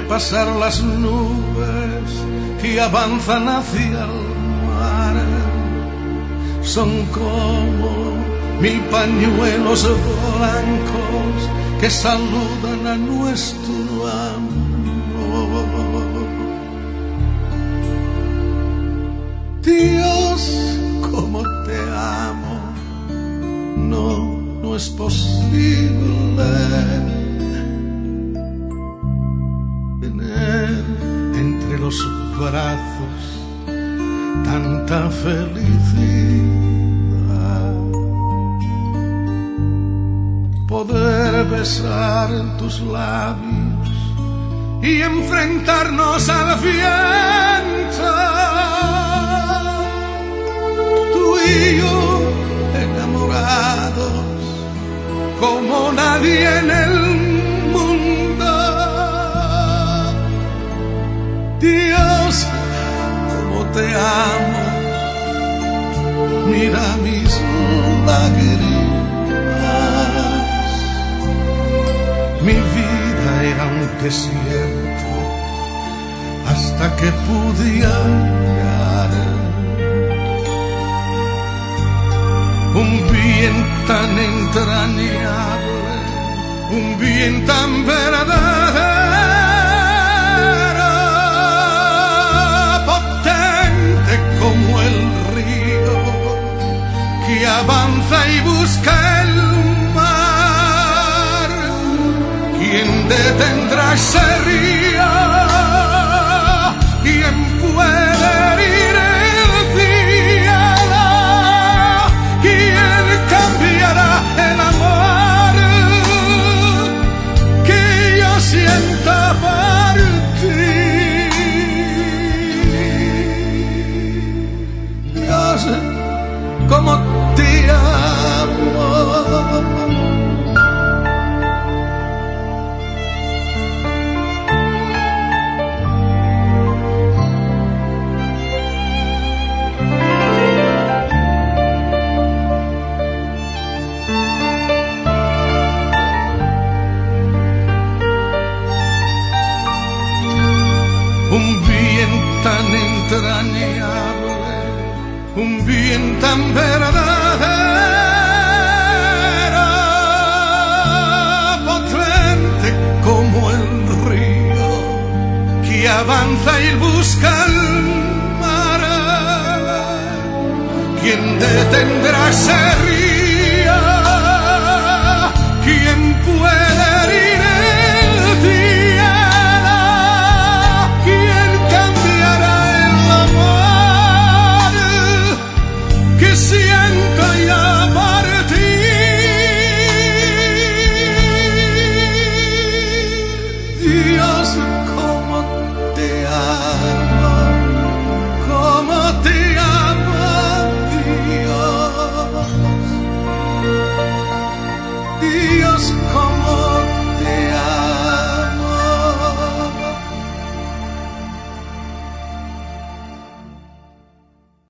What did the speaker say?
pasar las nubes que avanzan hacia el mar. Son como 1000 pañuelos blancos que saludan a nuestro amor. Dios, cómo te amo, no es posible tener entre los brazos tanta felicidad, poder besar tus labios y enfrentarnos al viento, tú y yo enamorados como nadie en el mundo. Dios, cómo te amo, mira mis lágrimas. Mi vida era un desierto hasta que pude hallar un bien tan entrañable, un bien tan verdadero, potente como el río que avanza y busca el mar. ¿Quién detendrá ese río? ¿Quién puede herir el cielo? ¿Quién cambiará el amor que yo siento por ti? Dios, cómo te amo. Un bien tan entrañable, un bien tan verdadero, potente como el río que avanza y busca el mar. ¿Quién detendrá ese río?